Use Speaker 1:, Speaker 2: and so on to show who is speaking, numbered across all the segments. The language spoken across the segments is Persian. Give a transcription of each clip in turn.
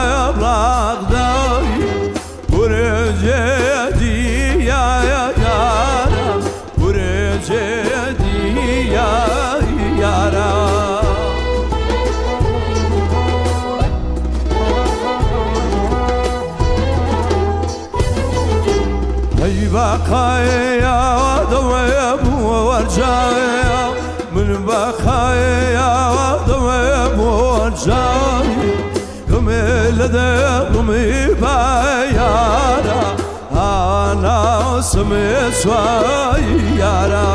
Speaker 1: بغدادي ورجدي يا يارا ورجدي يا يارا هي بقايا ضويب ورجايا من بقايا ضويب ورجايا قمي لدى قمي بايارا أنا سمي سوايارا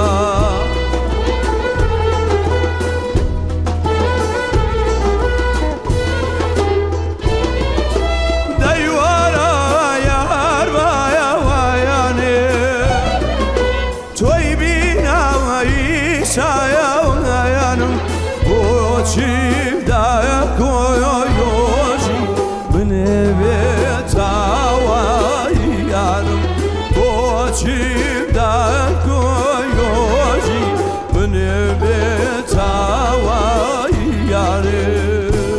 Speaker 1: Çift dayak koyuyorsun beni betavayarım. O çift dayak koyuyorsun beni betavayarım.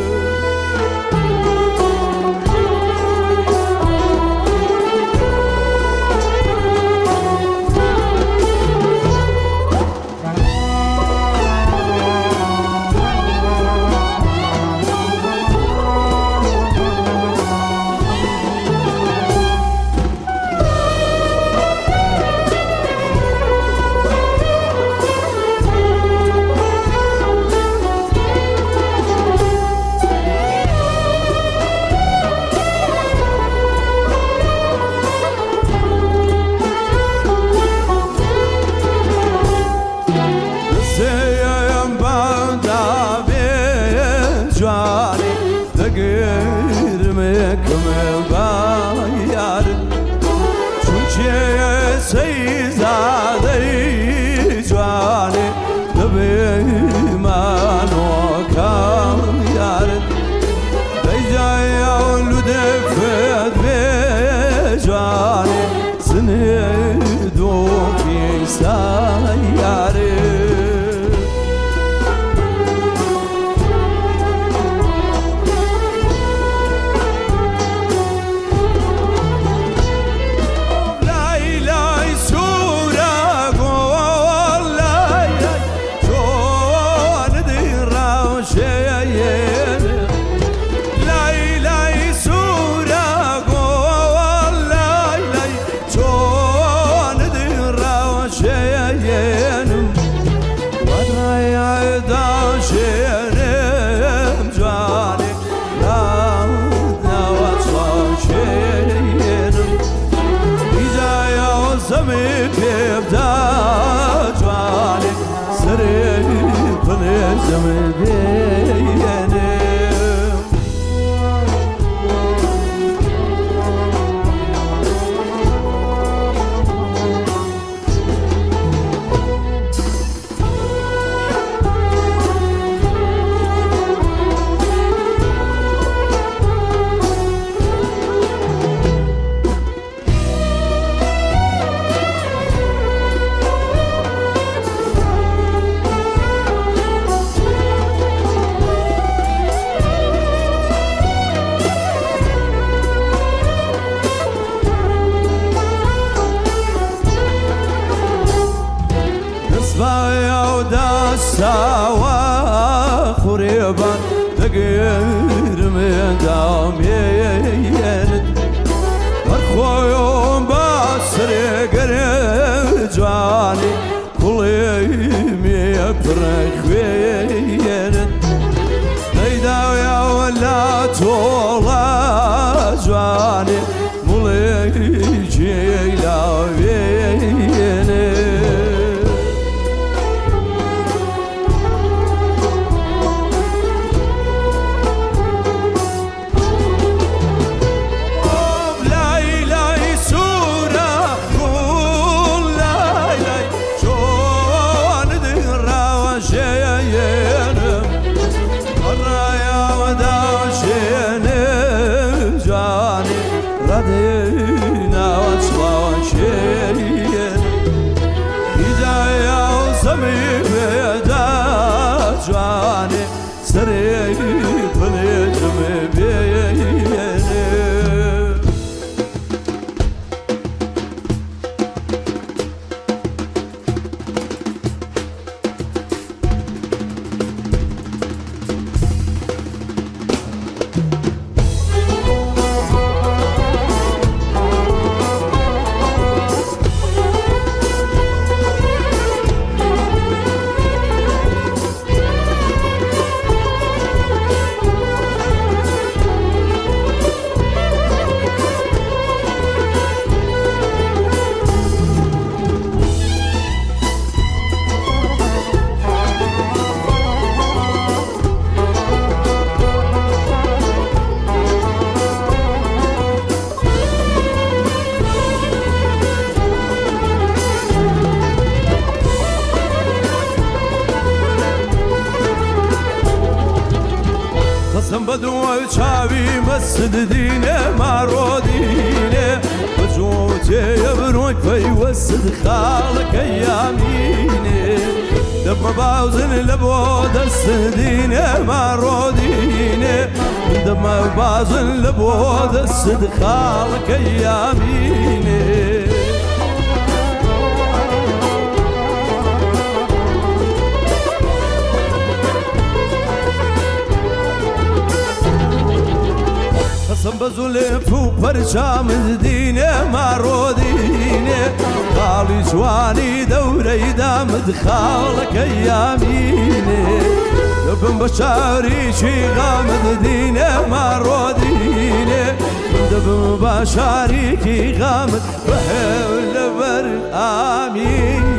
Speaker 2: سوا خريبان تغير من دام يند مرخويوم باسري قري جواني كليم يفرخ ويند نيدا يا ولا تولا جواني مولي جيلا ويند
Speaker 1: Yeah. وسد دينه ما رودينه وجوتي يبروك فيوسد خالك ايامينه دب باوزن لبود السدينه ما رودينه دب باوزن لبود السد خالك ايامينه بزلف وبرشام دينه ما رودينه خالي جواني دوري دامد خالك ايامينه لبن بشاري شي غامد دينه ما رودينه لبن بشاري كي غامد بحول بر امين